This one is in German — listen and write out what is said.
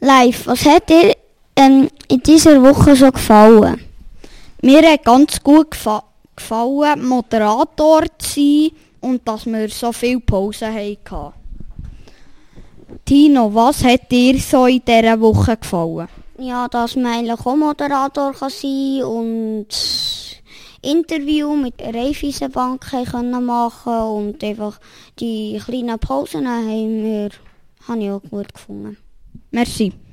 Live, was hat dir in dieser Woche so gefallen? Mir hat ganz gut gefallen, Moderator zu sein und dass wir so viele Pausen hatten. Tino, was hat dir so in dieser Woche gefallen? Ja, dass man eigentlich auch Moderator kann sein und Interview mit der Raiffeisenbank können machen und einfach die kleinen Pausen habe ich auch gut gefunden. Merci.